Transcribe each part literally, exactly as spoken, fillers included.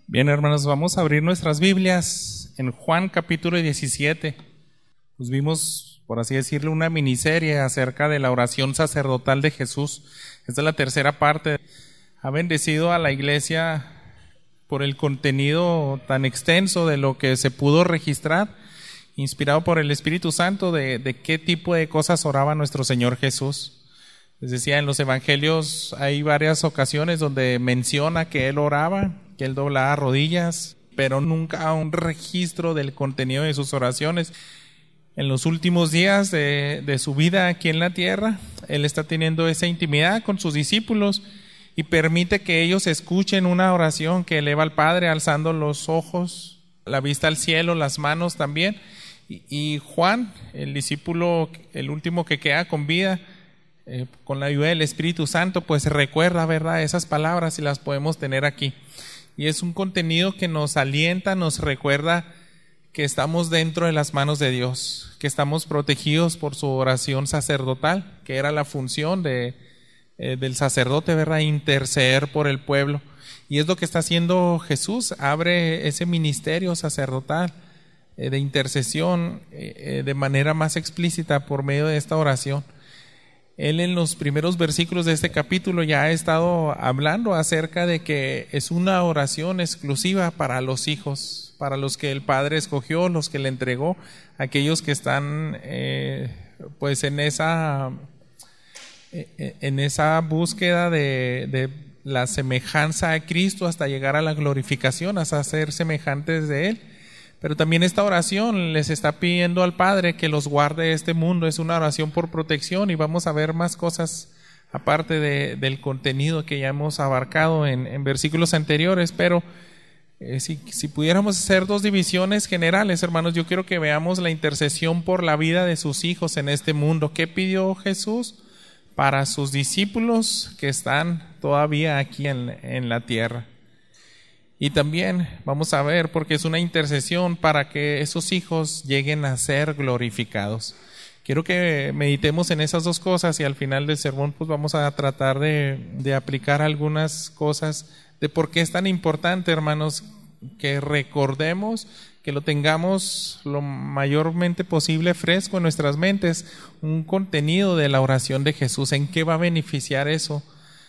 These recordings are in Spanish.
Bien, hermanos, vamos a abrir nuestras Biblias en Juan capítulo diecisiete. Pues vimos, por así decirlo, una miniserie acerca de la oración sacerdotal de Jesús. Esta es la tercera parte. Ha bendecido a la iglesia por el contenido tan extenso de lo que se pudo registrar, inspirado por el Espíritu Santo, de, de qué tipo de cosas oraba nuestro Señor Jesús. Les decía, en los evangelios hay varias ocasiones donde menciona que Él oraba, que Él doblaba rodillas, pero nunca un registro del contenido de sus oraciones. En los últimos días de, de su vida aquí en la tierra, Él está teniendo esa intimidad con sus discípulos y permite que ellos escuchen una oración que eleva al Padre, alzando los ojos, la vista al cielo, las manos también. Y, y Juan, el discípulo, el último que queda con vida, eh, con la ayuda del Espíritu Santo, pues recuerda, ¿verdad?, esas palabras y las podemos tener aquí. Y es un contenido que nos alienta, nos recuerda que estamos dentro de las manos de Dios, que estamos protegidos por su oración sacerdotal, que era la función de, eh, del sacerdote, ¿verdad?, interceder por el pueblo. Y es lo que está haciendo Jesús, abre ese ministerio sacerdotal eh, de intercesión eh, de manera más explícita por medio de esta oración. Él en los primeros versículos de este capítulo ya ha estado hablando acerca de que es una oración exclusiva para los hijos, para los que el Padre escogió, los que le entregó, aquellos que están eh, pues en esa, eh, en esa búsqueda de, de la semejanza a Cristo hasta llegar a la glorificación, hasta ser semejantes de Él. Pero también esta oración les está pidiendo al Padre que los guarde de este mundo. Es una oración por protección y vamos a ver más cosas aparte de, del contenido que ya hemos abarcado en, en versículos anteriores. Pero eh, si, si pudiéramos hacer dos divisiones generales, hermanos, yo quiero que veamos la intercesión por la vida de sus hijos en este mundo. ¿Qué pidió Jesús para sus discípulos que están todavía aquí en, en la tierra? Y también vamos a ver, porque es una intercesión para que esos hijos lleguen a ser glorificados. Quiero que meditemos en esas dos cosas y al final del sermón pues vamos a tratar de, de aplicar algunas cosas de por qué es tan importante, hermanos, que recordemos, que lo tengamos lo mayormente posible fresco en nuestras mentes, un contenido de la oración de Jesús, en qué va a beneficiar eso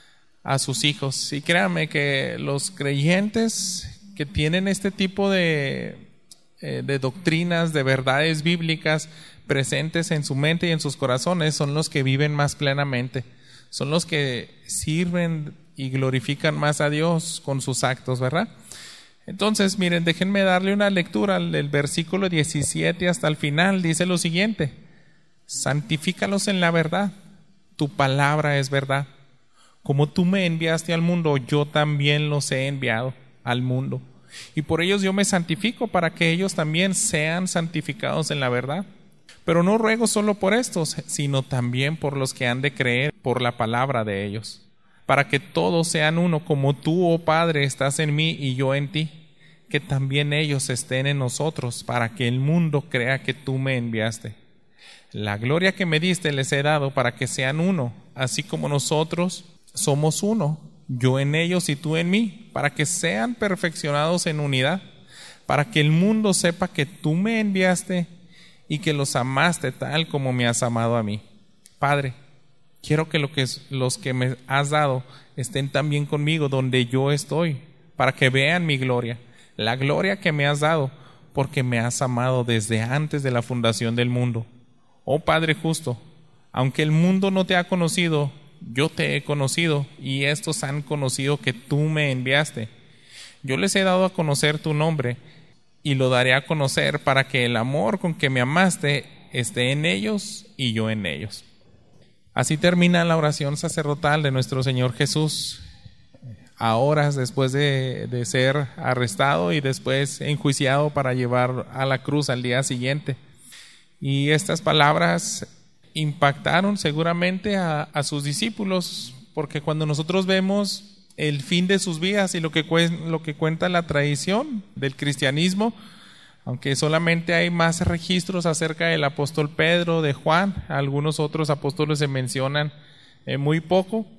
a sus hijos. Y créanme que los creyentes que tienen este tipo de, eh, de doctrinas, de verdades bíblicas presentes en su mente y en sus corazones, son los que viven más plenamente, son los que sirven y glorifican más a Dios con sus actos, ¿verdad? Entonces, miren, déjenme darle una lectura del versículo diecisiete hasta el final. Dice lo siguiente: santifícalos en la verdad, tu palabra es verdad. Como tú me enviaste al mundo, yo también los he enviado al mundo. Y por ellos yo me santifico, para que ellos también sean santificados en la verdad. Pero no ruego solo por estos, sino también por los que han de creer por la palabra de ellos, para que todos sean uno, como tú, oh Padre, estás en mí y yo en ti, que también ellos estén en nosotros, para que el mundo crea que tú me enviaste. La gloria que me diste les he dado, para que sean uno, así como nosotros somos uno, yo en ellos y tú en mí, para que sean perfeccionados en unidad, para que el mundo sepa que tú me enviaste y que los amaste tal como me has amado a mí. Padre, quiero que, lo que los que me has dado estén también conmigo donde yo estoy, para que vean mi gloria, la gloria que me has dado, porque me has amado desde antes de la fundación del mundo. Oh Padre justo, aunque el mundo no te ha conocido, yo te he conocido, y estos han conocido que tú me enviaste. Yo les he dado a conocer tu nombre, y lo daré a conocer, para que el amor con que me amaste esté en ellos y yo en ellos. Así termina la oración sacerdotal de nuestro Señor Jesús, a horas después de, de ser arrestado y después enjuiciado para llevar a la cruz al día siguiente. Y estas palabras impactaron seguramente a, a sus discípulos, porque cuando nosotros vemos el fin de sus vidas y lo que, lo que cuenta la tradición del cristianismo, aunque solamente hay más registros acerca del apóstol Pedro, de Juan, algunos otros apóstoles se mencionan eh, muy poco,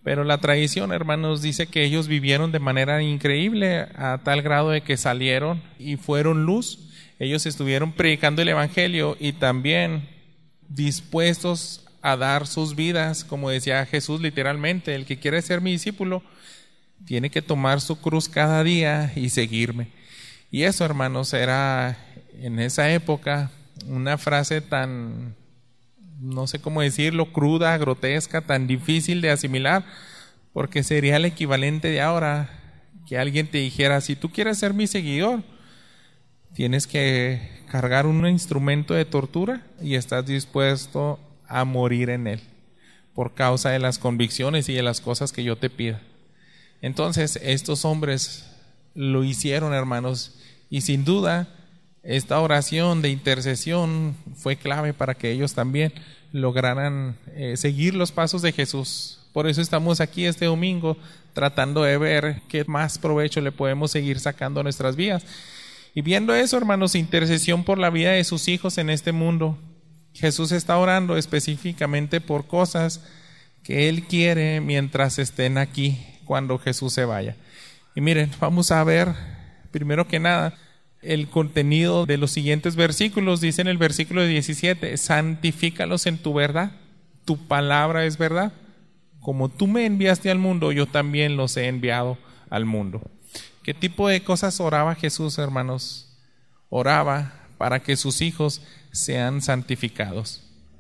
Pero la tradición, hermanos, dice que ellos vivieron de manera increíble a tal grado de que salieron y fueron luz. Ellos estuvieron predicando el evangelio y también dispuestos a dar sus vidas, como decía Jesús literalmente, el que quiere ser mi discípulo tiene que tomar su cruz cada día y seguirme. Y eso, hermanos, era en esa época una frase tan, no sé cómo decirlo, cruda, grotesca, tan difícil de asimilar, porque sería el equivalente de ahora que alguien te dijera, si tú quieres ser mi seguidor, tienes que cargar un instrumento de tortura y estás dispuesto a morir en él por causa de las convicciones y de las cosas que yo te pida. Entonces estos hombres lo hicieron, hermanos, y sin duda esta oración de intercesión fue clave para que ellos también lograran eh, seguir los pasos de Jesús. Por eso estamos aquí este domingo tratando de ver qué más provecho le podemos seguir sacando a nuestras vidas. Y viendo eso, hermanos, intercesión por la vida de sus hijos en este mundo. Jesús está orando específicamente por cosas que Él quiere mientras estén aquí, cuando Jesús se vaya. Y miren, vamos a ver, primero que nada, el contenido de los siguientes versículos. Dice en el versículo diecisiete, santifícalos en tu verdad, tu palabra es verdad. Como tú me enviaste al mundo, yo también los he enviado al mundo. ¿Qué tipo de cosas oraba Jesús, hermanos? Oraba para que sus hijos sean santificados.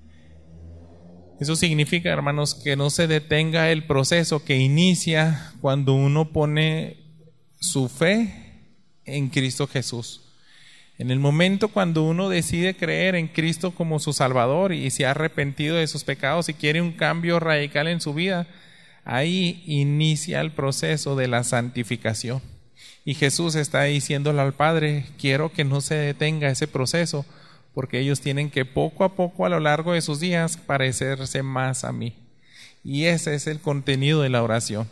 Eso significa, hermanos, que no se detenga el proceso que inicia cuando uno pone su fe en Cristo Jesús. En el momento cuando uno decide creer en Cristo como su Salvador y se ha arrepentido de sus pecados y quiere un cambio radical en su vida, ahí inicia el proceso de la santificación. Y Jesús está diciéndole al Padre, quiero que no se detenga ese proceso, porque ellos tienen que poco a poco a lo largo de sus días parecerse más a mí. Y ese es el contenido de la oración.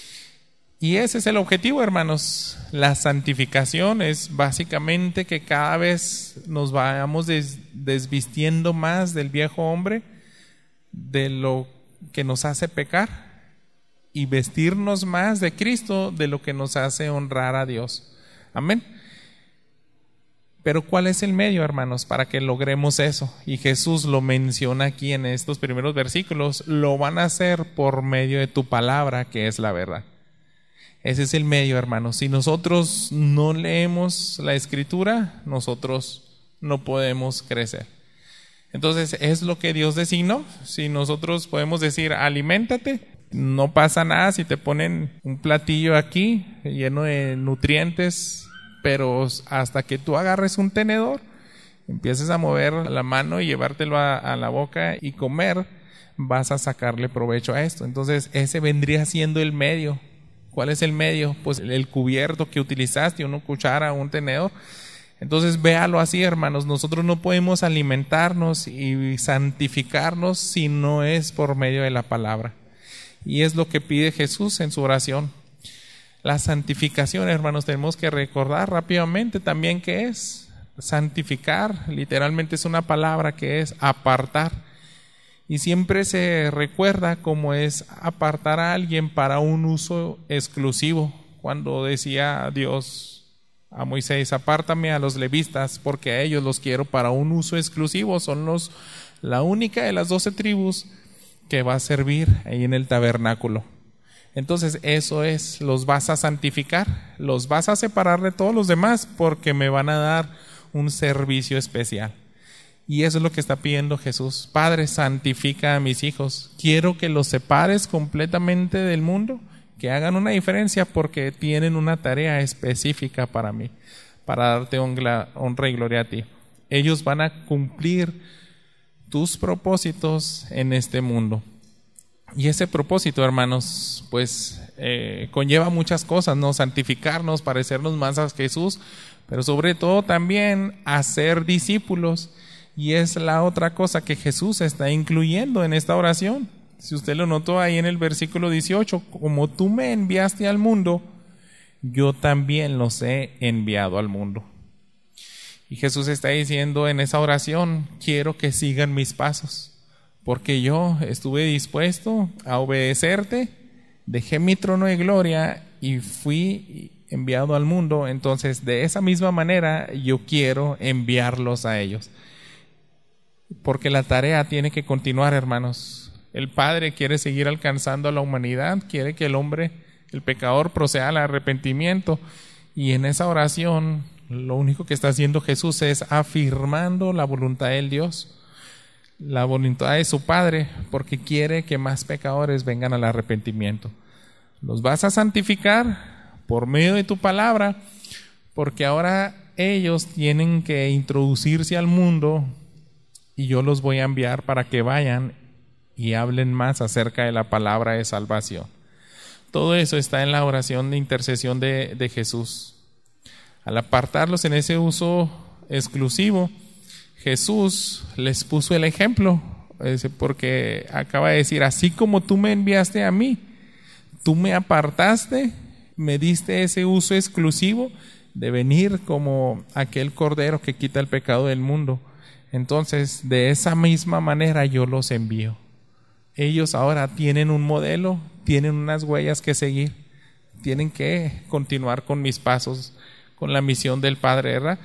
Y ese es el objetivo, hermanos. La santificación es básicamente que cada vez nos vayamos des- desvistiendo más del viejo hombre, de lo que nos hace pecar, y vestirnos más de Cristo, de lo que nos hace honrar a Dios. Amén. Pero ¿cuál es el medio, hermanos, para que logremos eso? Y Jesús lo menciona aquí en estos primeros versículos. Lo van a hacer por medio de tu palabra, que es la verdad. Ese es el medio, hermanos. Si nosotros no leemos la Escritura, nosotros no podemos crecer. Entonces, es lo que Dios designó. Si nosotros podemos decir, aliméntate, no pasa nada si te ponen un platillo aquí lleno de nutrientes, pero hasta que tú agarres un tenedor, empieces a mover la mano y llevártelo a, a la boca y comer, vas a sacarle provecho a esto. Entonces, ese vendría siendo el medio. ¿Cuál es el medio? Pues el cubierto que utilizaste, una cuchara, un tenedor. Entonces véalo así, hermanos, nosotros no podemos alimentarnos y santificarnos si no es por medio de la palabra. Y es lo que pide Jesús en su oración. La santificación, hermanos, tenemos que recordar rápidamente también qué es. Santificar, literalmente es una palabra que es apartar. Y siempre se recuerda cómo es apartar a alguien para un uso exclusivo. Cuando decía Dios a Moisés, apártame a los levitas porque a ellos los quiero para un uso exclusivo. Son los, la única de las doce tribus que va a servir ahí en el tabernáculo. Entonces eso es, los vas a santificar, los vas a separar de todos los demás porque me van a dar un servicio especial. Y eso es lo que está pidiendo Jesús. Padre, santifica a mis hijos. Quiero que los separes completamente del mundo, que hagan una diferencia porque tienen una tarea específica para mí, para darte honra y gloria a ti. Ellos van a cumplir tus propósitos en este mundo. Y ese propósito, hermanos, pues eh, conlleva muchas cosas, ¿no? Santificarnos, parecernos más a Jesús, pero sobre todo también hacer discípulos. Y es la otra cosa que Jesús está incluyendo en esta oración. Si usted lo notó ahí en el versículo dieciocho, como tú me enviaste al mundo, yo también los he enviado al mundo. Y Jesús está diciendo en esa oración, quiero que sigan mis pasos, porque yo estuve dispuesto a obedecerte dejé mi trono de gloria y fui enviado al mundo, entonces de esa misma manera yo quiero enviarlos a ellos. Porque la tarea tiene que continuar, hermanos. El Padre quiere seguir alcanzando a la humanidad, quiere que el hombre, el pecador, proceda al arrepentimiento, y en esa oración lo único que está haciendo Jesús es afirmando la voluntad del Dios, la voluntad de su Padre, porque quiere que más pecadores vengan al arrepentimiento. Los vas a santificar por medio de tu palabra, porque ahora ellos tienen que introducirse al mundo y yo los voy a enviar para que vayan y hablen más acerca de la palabra de salvación. Todo eso está en la oración de intercesión de, de Jesús. Al apartarlos en ese uso exclusivo, Jesús les puso el ejemplo, porque acaba de decir, así como tú me enviaste a mí, tú me apartaste, me diste ese uso exclusivo de venir como aquel cordero que quita el pecado del mundo. Entonces, de esa misma manera yo los envío. Ellos ahora tienen un modelo, tienen unas huellas que seguir, tienen que continuar con mis pasos, con la misión del Padre, ¿verdad?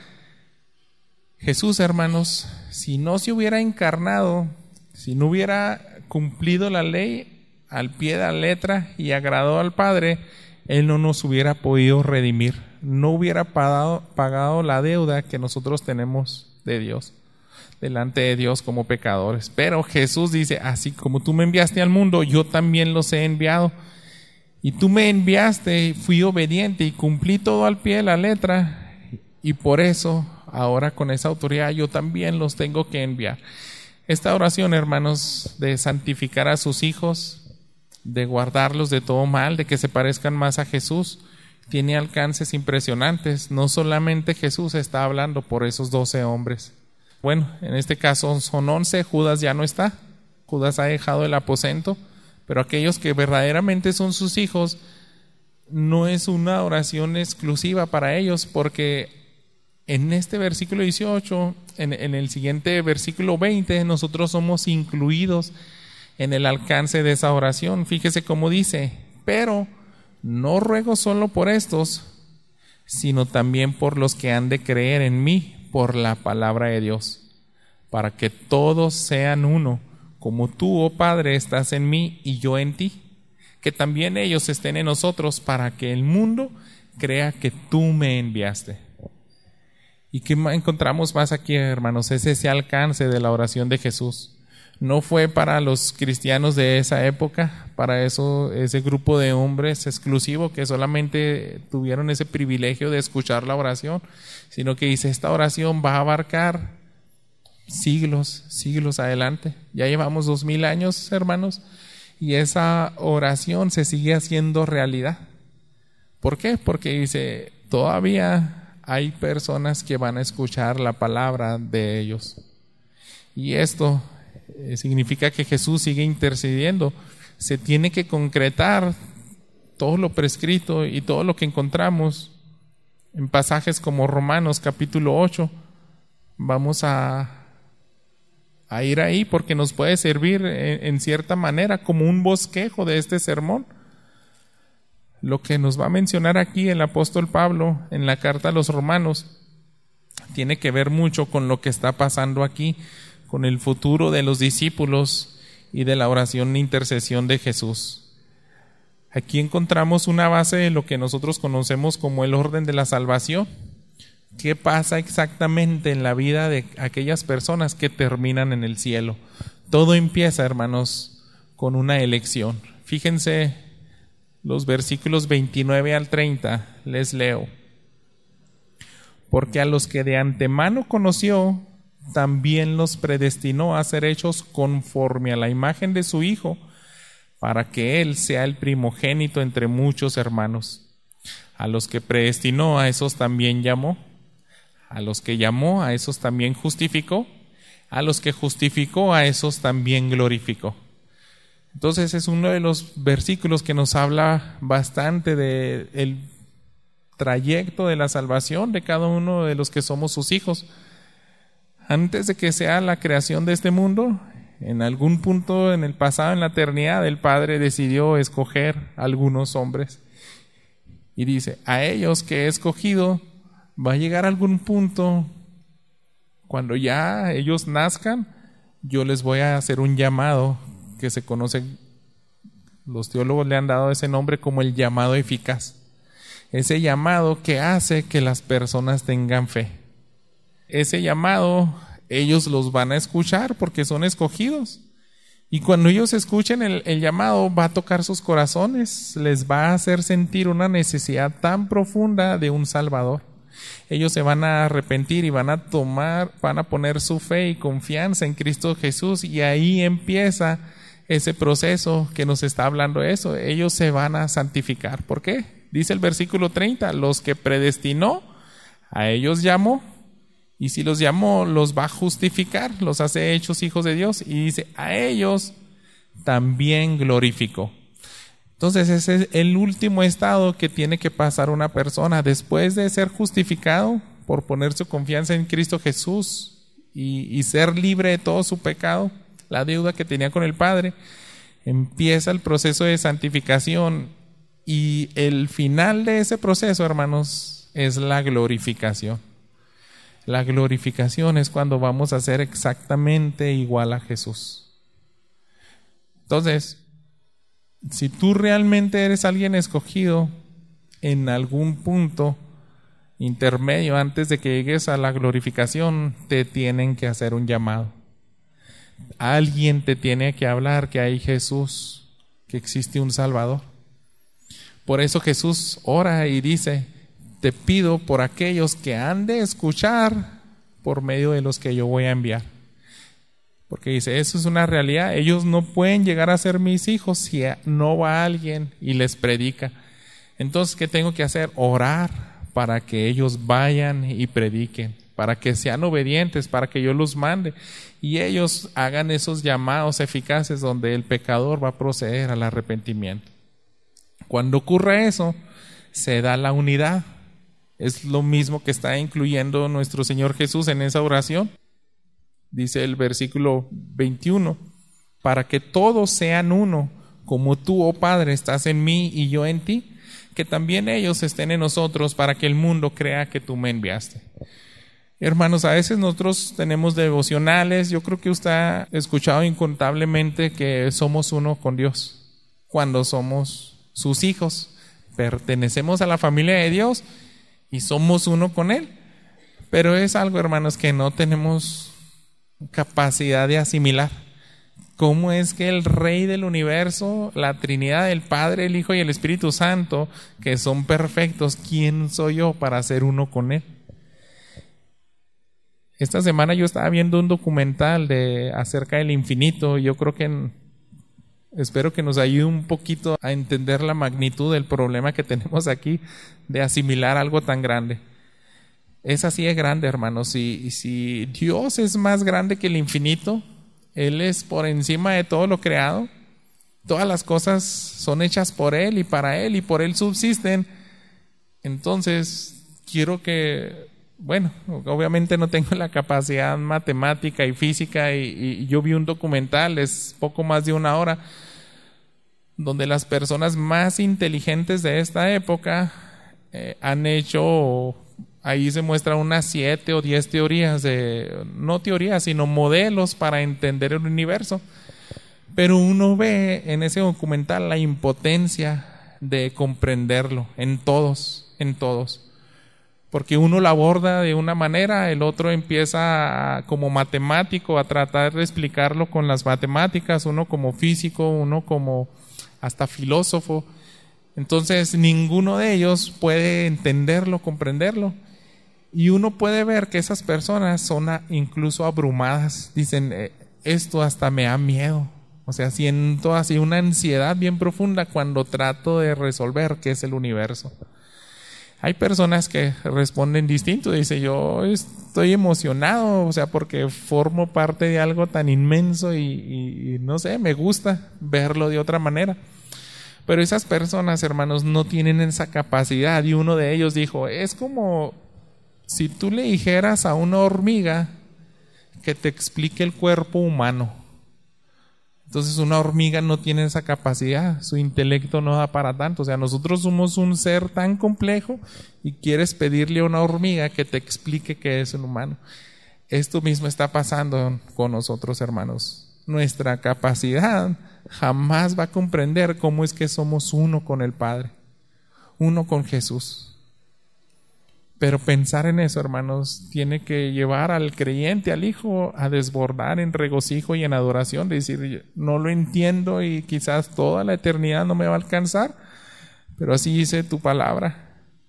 Jesús, hermanos, si no se hubiera encarnado, si no hubiera cumplido la ley al pie de la letra y agradó al Padre, Él no nos hubiera podido redimir, no hubiera pagado, pagado la deuda que nosotros tenemos de Dios, delante de Dios como pecadores. Pero Jesús dice, así como tú me enviaste al mundo, yo también los he enviado. Y tú me enviaste, fui obediente y cumplí todo al pie de la letra, y por eso ahora con esa autoridad yo también los tengo que enviar. Esta oración, hermanos, de santificar a sus hijos, de guardarlos de todo mal, de que se parezcan más a Jesús, tiene alcances impresionantes. No solamente Jesús está hablando por esos doce hombres. Bueno, en este caso son once, Judas ya no está, Judas ha dejado el aposento, pero aquellos que verdaderamente son sus hijos, no es una oración exclusiva para ellos, porque en este versículo dieciocho, en, en el siguiente versículo veinte, nosotros somos incluidos en el alcance de esa oración. Fíjese cómo dice, pero no ruego solo por estos, sino también por los que han de creer en mí por la palabra de Dios, para que todos sean uno, como tú, oh Padre, estás en mí y yo en ti, que también ellos estén en nosotros, para que el mundo crea que tú me enviaste. ¿Y qué encontramos más aquí, hermanos? Es ese alcance de la oración de Jesús. No fue para los cristianos de esa época, para eso, ese grupo de hombres exclusivo que solamente tuvieron ese privilegio de escuchar la oración, sino que dice, esta oración va a abarcar siglos, siglos adelante. Ya llevamos dos mil años, hermanos, y esa oración se sigue haciendo realidad. ¿Por qué? Porque dice, todavía hay personas que van a escuchar la palabra de ellos. Y esto significa que Jesús sigue intercediendo. Se tiene que concretar todo lo prescrito y todo lo que encontramos en pasajes como Romanos capítulo ocho. Vamos a, a ir ahí porque nos puede servir en, en cierta manera como un bosquejo de este sermón. Lo que nos va a mencionar aquí el apóstol Pablo en la carta a los Romanos tiene que ver mucho con lo que está pasando aquí, con el futuro de los discípulos y de la oración de intercesión de Jesús. Aquí encontramos una base de lo que nosotros conocemos como el orden de la salvación. ¿Qué pasa exactamente en la vida de aquellas personas que terminan en el cielo? Todo empieza, hermanos, con una elección. Fíjense los versículos veintinueve al treinta, les leo. Porque a los que de antemano conoció, también los predestinó a ser hechos conforme a la imagen de su Hijo, para que Él sea el primogénito entre muchos hermanos. A los que predestinó, a esos también llamó. A los que llamó, a esos también justificó. A los que justificó, a esos también glorificó. Entonces es uno de los versículos que nos habla bastante del trayecto de la salvación de cada uno de los que somos sus hijos. Antes de que sea la creación de este mundo, En algún punto en el pasado, en la eternidad, el Padre decidió escoger a algunos hombres. Y dice, a ellos que he escogido, va a llegar algún punto, cuando ya ellos nazcan, yo les voy a hacer un llamado que se conoce, los teólogos le han dado ese nombre como el llamado eficaz. Ese llamado que hace que las personas tengan fe. Ese llamado ellos los van a escuchar porque son escogidos. Y cuando ellos escuchen el, el llamado, va a tocar sus corazones, les va a hacer sentir una necesidad tan profunda de un Salvador. Ellos se van a arrepentir y van a tomar, van a poner su fe y confianza en Cristo Jesús, y ahí empieza ese proceso que nos está hablando eso. Ellos se van a santificar. ¿Por qué? Dice el versículo treinta, los que predestinó, a ellos llamó. Y si los llamó, los va a justificar, los hace hechos hijos de Dios. Y dice, a ellos también glorificó. Entonces ese es el último estado que tiene que pasar una persona. Después de ser justificado por poner su confianza en Cristo Jesús y, y ser libre de todo su pecado, la deuda que tenía con el Padre, empieza el proceso de santificación. Y el final de ese proceso, hermanos, es la glorificación. La glorificación es cuando vamos a ser exactamente igual a Jesús. Entonces, si tú realmente eres alguien escogido en algún punto intermedio antes de que llegues a la glorificación, te tienen que hacer un llamado. Alguien te tiene que hablar que hay Jesús, que existe un Salvador. Por eso Jesús ora y dice, te pido por aquellos que han de escuchar por medio de los que yo voy a enviar. Porque dice, eso es una realidad. Ellos no pueden llegar a ser mis hijos si no va alguien y les predica. Entonces, ¿qué tengo que hacer? Orar para que ellos vayan y prediquen, para que sean obedientes, para que yo los mande. Y ellos hagan esos llamados eficaces donde el pecador va a proceder al arrepentimiento. Cuando ocurre eso, se da la unidad. Es lo mismo que está incluyendo nuestro Señor Jesús en esa oración. Dice el versículo veintiuno, para que todos sean uno, como tú, oh Padre, estás en mí y yo en ti, que también ellos estén en nosotros, para que el mundo crea que tú me enviaste. Hermanos, a veces nosotros tenemos devocionales. Yo creo que usted ha escuchado incontablemente que somos uno con Dios cuando somos sus hijos. Pertenecemos a la familia de Dios y somos uno con Él. Pero es algo, hermanos, que no tenemos capacidad de asimilar. ¿Cómo es que el Rey del universo, la Trinidad, el Padre, el Hijo y el Espíritu Santo, que son perfectos, quién soy yo para ser uno con Él? Esta semana yo estaba viendo un documental de acerca del infinito. Yo creo que en, espero que nos ayude un poquito a entender la magnitud del problema que tenemos aquí de asimilar algo tan grande. Es así de grande, hermanos. Si, si Dios es más grande que el infinito, Él es por encima de todo lo creado, todas las cosas son hechas por Él y para Él y por Él subsisten. Entonces, quiero que, bueno, obviamente no tengo la capacidad matemática y física y, y yo vi un documental, es poco más de una hora, donde las personas más inteligentes de esta época eh, han hecho... Ahí se muestran unas siete o diez teorías, de, no teorías, sino modelos para entender el universo. Pero uno ve en ese documental la impotencia de comprenderlo en todos, en todos. Porque uno lo aborda de una manera, el otro empieza a, como matemático a tratar de explicarlo con las matemáticas, uno como físico, uno como hasta filósofo. Entonces ninguno de ellos puede entenderlo, comprenderlo. Y uno puede ver que esas personas son a, incluso abrumadas. Dicen, eh, esto hasta me da miedo. O sea, siento así una ansiedad bien profunda cuando trato de resolver qué es el universo. Hay personas que responden distinto. Dice, yo estoy emocionado, o sea, porque formo parte de algo tan inmenso y, y, y no sé, me gusta verlo de otra manera. Pero esas personas, hermanos, no tienen esa capacidad. Y uno de ellos dijo, es como si tú le dijeras a una hormiga que te explique el cuerpo humano. Entonces una hormiga no tiene esa capacidad, su intelecto no da para tanto. O sea, nosotros somos un ser tan complejo y quieres pedirle a una hormiga que te explique qué es un humano. Esto mismo está pasando con nosotros, hermanos. Nuestra capacidad jamás va a comprender cómo es que somos uno con el Padre, uno con Jesús. Pero pensar en eso, hermanos, tiene que llevar al creyente, al hijo, a desbordar en regocijo y en adoración, de decir, no lo entiendo y quizás toda la eternidad no me va a alcanzar, pero así dice tu palabra.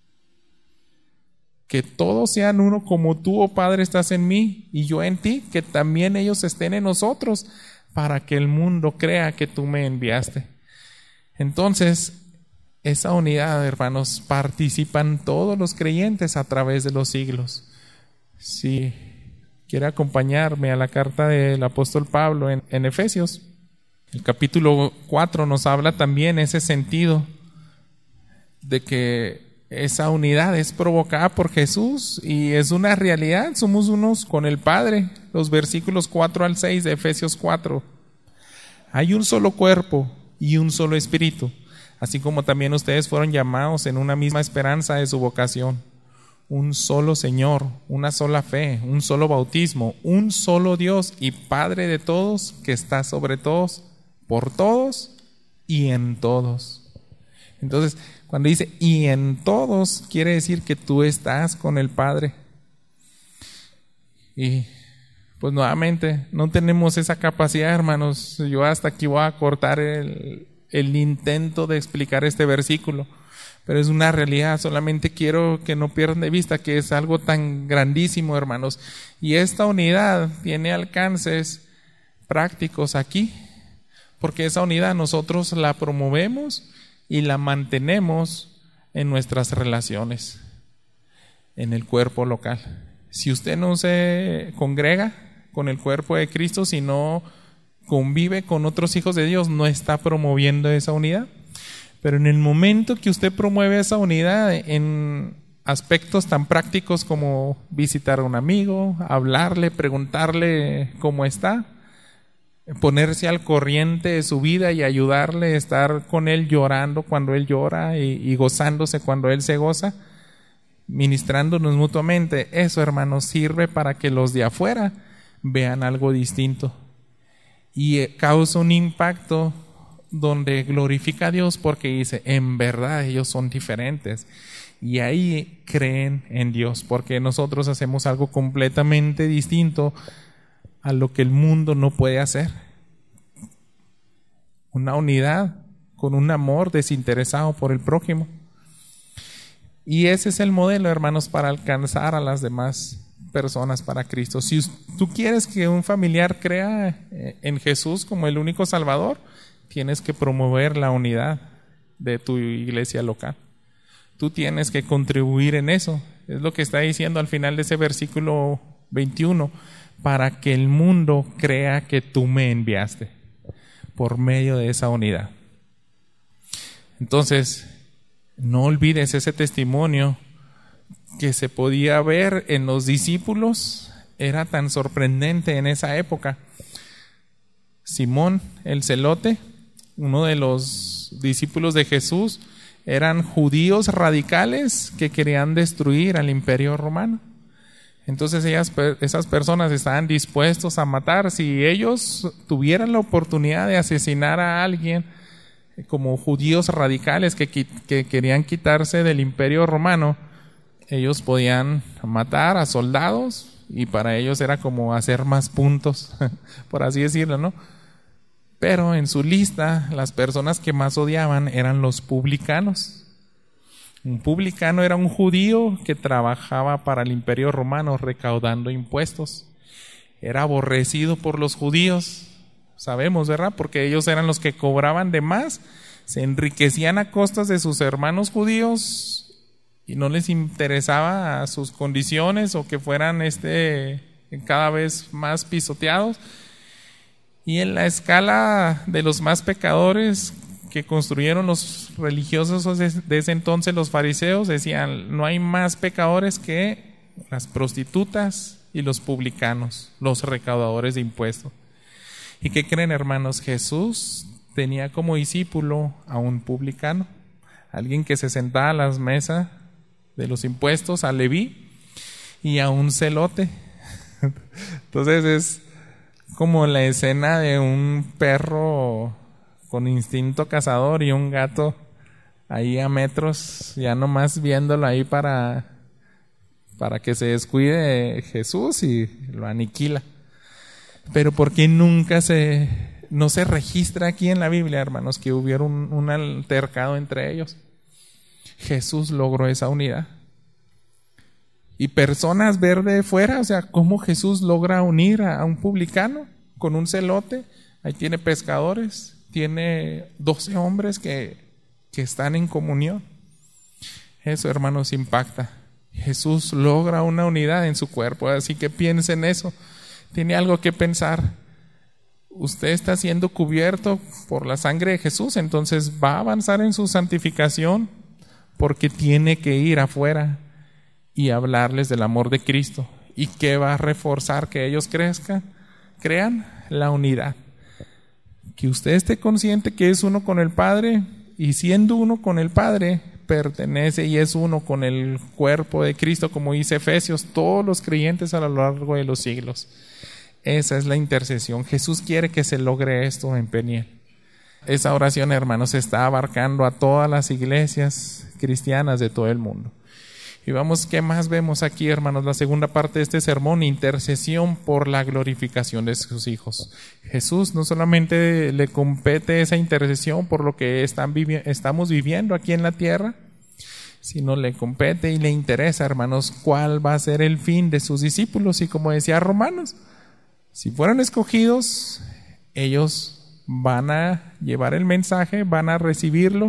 Que todos sean uno como tú, oh Padre, estás en mí y yo en ti, que también ellos estén en nosotros, para que el mundo crea que tú me enviaste. Entonces, esa unidad, hermanos, participan todos los creyentes a través de los siglos. Si quiere acompañarme a la carta del apóstol Pablo en, en Efesios, el capítulo cuatro nos habla también ese sentido de que esa unidad es provocada por Jesús y es una realidad, somos unos con el Padre. Los versículos cuatro al seis de Efesios cuatro. Hay un solo cuerpo y un solo espíritu, así como también ustedes fueron llamados en una misma esperanza de su vocación. Un solo Señor, una sola fe, un solo bautismo, un solo Dios y Padre de todos, que está sobre todos, por todos y en todos. Entonces, cuando dice y en todos, quiere decir que tú estás con el Padre. Y pues nuevamente, no tenemos esa capacidad, hermanos. Yo hasta aquí voy a cortar el, el intento de explicar este versículo, pero es una realidad. Solamente quiero que no pierdan de vista que es algo tan grandísimo, hermanos. Y esta unidad tiene alcances prácticos aquí, porque esa unidad nosotros la promovemos y la mantenemos en nuestras relaciones, en el cuerpo local. Si usted no se congrega con el cuerpo de Cristo, si no convive con otros hijos de Dios, no está promoviendo esa unidad. Pero en el momento que usted promueve esa unidad en aspectos tan prácticos como visitar a un amigo, hablarle, preguntarle cómo está, ponerse al corriente de su vida y ayudarle, estar con él llorando cuando él llora y, y gozándose cuando él se goza, ministrándonos mutuamente, eso, hermanos, sirve para que los de afuera vean algo distinto y eh, causa un impacto donde glorifica a Dios, porque dice, en verdad ellos son diferentes, y ahí creen en Dios, porque nosotros hacemos algo completamente distinto a lo que el mundo no puede hacer. Una unidad con un amor desinteresado por el prójimo. Y ese es el modelo, hermanos, para alcanzar a las demás personas para Cristo. Si tú quieres que un familiar crea en Jesús como el único Salvador, tienes que promover la unidad de tu iglesia local. Tú tienes que contribuir en eso. Es lo que está diciendo al final de ese versículo veintiuno. Para que el mundo crea que tú me enviaste, por medio de esa unidad. Entonces, no olvides ese testimonio que se podía ver en los discípulos, era tan sorprendente en esa época. Simón el Celote, uno de los discípulos de Jesús, eran judíos radicales que querían destruir al Imperio Romano. Entonces ellas, esas personas estaban dispuestos a matar. Si ellos tuvieran la oportunidad de asesinar a alguien, como judíos radicales que, que querían quitarse del Imperio Romano, ellos podían matar a soldados y para ellos era como hacer más puntos, por así decirlo, ¿no? Pero en su lista, las personas que más odiaban eran los publicanos. Un publicano era un judío que trabajaba para el Imperio Romano recaudando impuestos. Era aborrecido por los judíos, sabemos, ¿verdad? Porque ellos eran los que cobraban de más, se enriquecían a costas de sus hermanos judíos y no les interesaba sus condiciones o que fueran este, cada vez más pisoteados. Y en la escala de los más pecadores que construyeron los religiosos de ese entonces, los fariseos, decían, no hay más pecadores que las prostitutas y los publicanos, los recaudadores de impuestos. ¿Y qué creen, hermanos? Jesús tenía como discípulo a un publicano, alguien que se sentaba a las mesas de los impuestos, a Leví, y a un celote. Entonces es como la escena de un perro con instinto cazador y un gato ahí a metros, ya nomás viéndolo ahí para, para que se descuide Jesús y lo aniquila. Pero ¿por qué nunca se, no se registra aquí en la Biblia, hermanos, que hubiera un, un altercado entre ellos? Jesús logró esa unidad. Y personas ver de fuera, o sea, ¿cómo Jesús logra unir a, a un publicano con un celote? Ahí tiene pescadores, tiene doce hombres que, que están en comunión. Eso, hermanos, impacta. Jesús logra una unidad en su cuerpo, así que piensen eso. Tiene algo que pensar. Usted está siendo cubierto por la sangre de Jesús, entonces va a avanzar en su santificación porque tiene que ir afuera y hablarles del amor de Cristo. ¿Y qué va a reforzar que ellos crezcan? Crean la unidad. Que usted esté consciente que es uno con el Padre, y siendo uno con el Padre, pertenece y es uno con el cuerpo de Cristo, como dice Efesios, todos los creyentes a lo largo de los siglos. Esa es la intercesión. Jesús quiere que se logre esto en Peniel. Esa oración, hermanos, está abarcando a todas las iglesias cristianas de todo el mundo. Y vamos, ¿qué más vemos aquí, hermanos? La segunda parte de este sermón, intercesión por la glorificación de sus hijos. Jesús no solamente le compete esa intercesión por lo que están vivi- estamos viviendo aquí en la tierra, sino le compete y le interesa, hermanos, cuál va a ser el fin de sus discípulos. Y como decía Romanos, si fueran escogidos, ellos van a llevar el mensaje, van a recibirlo,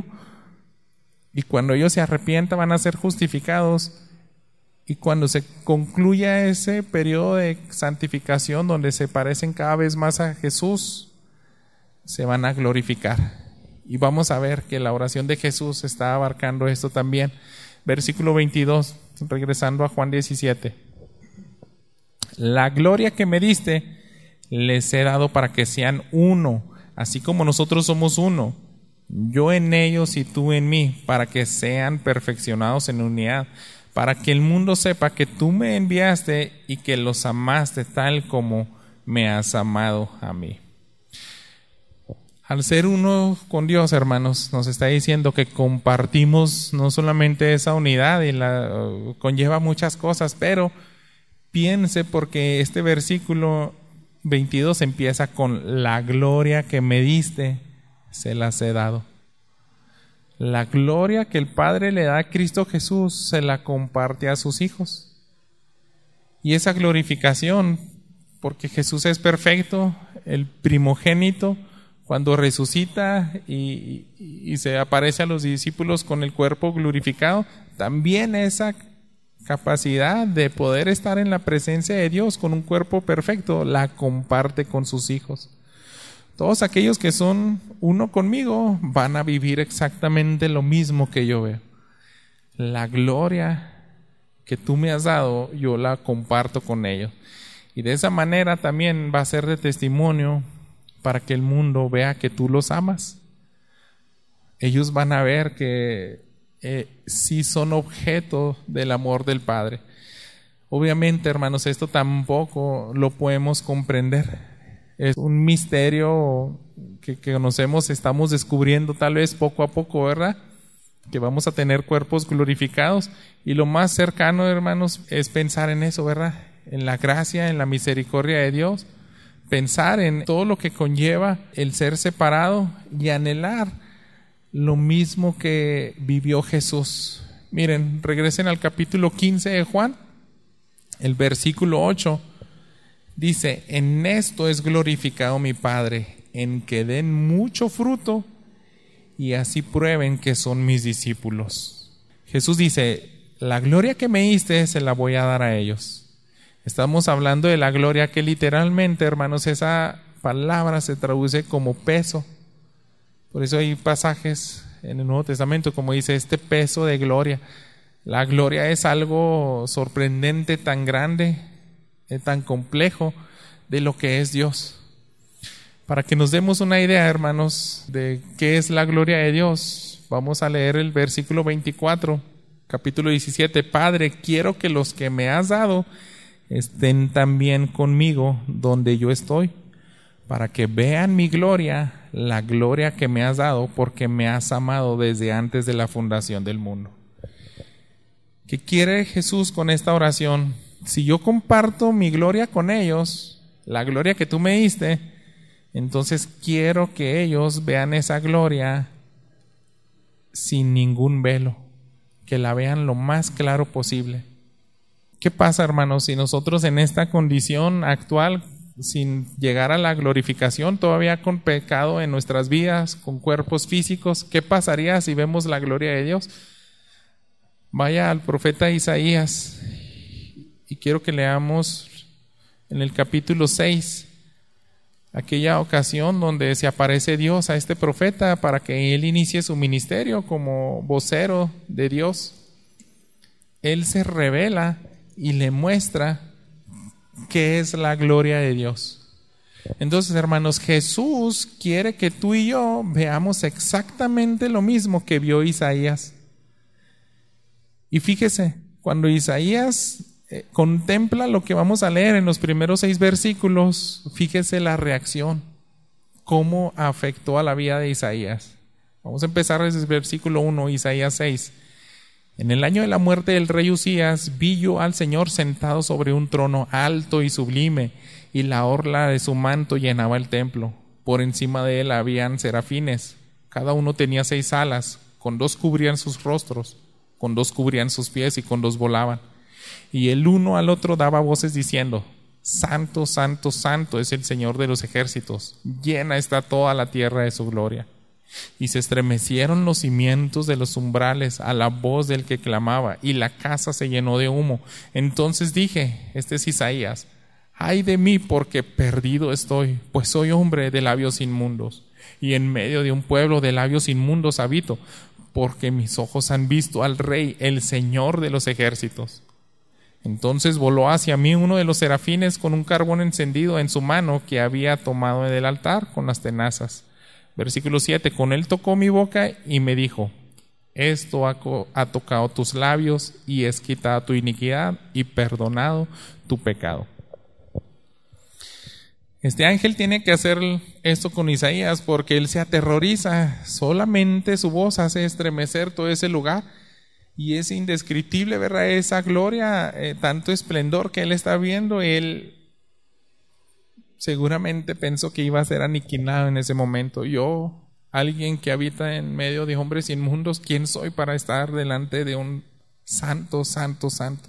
y cuando ellos se arrepientan van a ser justificados, y cuando se concluya ese periodo de santificación donde se parecen cada vez más a Jesús, se van a glorificar. Y vamos a ver que la oración de Jesús está abarcando esto también. Versículo veintidós, regresando a Juan diecisiete. La gloria que me diste les he dado para que sean uno, así como nosotros somos uno, yo en ellos y tú en mí, para que sean perfeccionados en unidad, para que el mundo sepa que tú me enviaste y que los amaste tal como me has amado a mí. Al ser uno con Dios, hermanos, nos está diciendo que compartimos no solamente esa unidad, y la uh, conlleva muchas cosas, pero piense, porque este versículo veintidós empieza con la gloria que me diste, se las he dado. La gloria que el Padre le da a Cristo Jesús se la comparte a sus hijos. Y esa glorificación, porque Jesús es perfecto, el primogénito, cuando resucita y, y, y se aparece a los discípulos con el cuerpo glorificado, también esa capacidad de poder estar en la presencia de Dios con un cuerpo perfecto la comparte con sus hijos. Todos aquellos que son uno conmigo van a vivir exactamente lo mismo que yo veo. La gloria que tú me has dado, yo la comparto con ellos. Y de esa manera también va a ser de testimonio para que el mundo vea que tú los amas. Ellos van a ver que eh, sí son objeto del amor del Padre. Obviamente, hermanos, esto tampoco lo podemos comprender. Es un misterio que, que conocemos, estamos descubriendo tal vez poco a poco, ¿verdad? Que vamos a tener cuerpos glorificados. Y lo más cercano, hermanos, es pensar en eso, ¿verdad? En la gracia, en la misericordia de Dios. Pensar en todo lo que conlleva el ser separado y anhelar lo mismo que vivió Jesús. Miren, regresen al capítulo quince de Juan, el versículo ocho. Dice, en esto es glorificado mi Padre, en que den mucho fruto y así prueben que son mis discípulos. Jesús dice, la gloria que me diste se la voy a dar a ellos. Estamos hablando de la gloria que literalmente, hermanos, esa palabra se traduce como peso. Por eso hay pasajes en el Nuevo Testamento como dice, este peso de gloria. La gloria es algo sorprendente, tan grande, tan complejo de lo que es Dios. Para que nos demos una idea, hermanos, de qué es la gloria de Dios, vamos a leer el versículo veinticuatro, capítulo diecisiete. Padre, quiero que los que me has dado estén también conmigo donde yo estoy, para que vean mi gloria, la gloria que me has dado, porque me has amado desde antes de la fundación del mundo. ¿Qué quiere Jesús con esta oración? Si yo comparto mi gloria con ellos, la gloria que tú me diste, entonces quiero que ellos vean esa gloria sin ningún velo, que la vean lo más claro posible. ¿Qué pasa, hermanos, si nosotros en esta condición actual, sin llegar a la glorificación, todavía con pecado en nuestras vidas, con cuerpos físicos, qué pasaría si vemos la gloria de Dios? Vaya al profeta Isaías y quiero que leamos en el capítulo seis, aquella ocasión donde se aparece Dios a este profeta para que él inicie su ministerio como vocero de Dios. Él se revela y le muestra qué es la gloria de Dios. Entonces, hermanos, Jesús quiere que tú y yo veamos exactamente lo mismo que vio Isaías. Y fíjese, cuando Isaías eh, contempla lo que vamos a leer en los primeros seis versículos, fíjese la reacción, cómo afectó a la vida de Isaías. Vamos a empezar desde el versículo uno, Isaías seis. En el año de la muerte del rey Usías, vi yo al Señor sentado sobre un trono alto y sublime, y la orla de su manto llenaba el templo. Por encima de él habían serafines, cada uno tenía seis alas, con dos cubrían sus rostros, con dos cubrían sus pies y con dos volaban. Y el uno al otro daba voces diciendo: Santo, santo, santo es el Señor de los ejércitos, llena está toda la tierra de su gloria. Y se estremecieron los cimientos de los umbrales a la voz del que clamaba, y la casa se llenó de humo. Entonces dije, este es Isaías: ay de mí, porque perdido estoy, pues soy hombre de labios inmundos, y en medio de un pueblo de labios inmundos habito, porque mis ojos han visto al Rey, el Señor de los ejércitos. Entonces voló hacia mí uno de los serafines con un carbón encendido en su mano que había tomado del altar con las tenazas. Versículo siete, con él tocó mi boca y me dijo: esto ha, ha tocado tus labios y es quitada tu iniquidad y perdonado tu pecado. Este ángel tiene que hacer esto con Isaías porque él se aterroriza. Solamente su voz hace estremecer todo ese lugar y es indescriptible, ¿verdad? Esa gloria, eh, tanto esplendor que él está viendo. Él seguramente pensó que iba a ser aniquilado en ese momento. Yo, alguien que habita en medio de hombres inmundos, ¿quién soy para estar delante de un santo, santo, santo?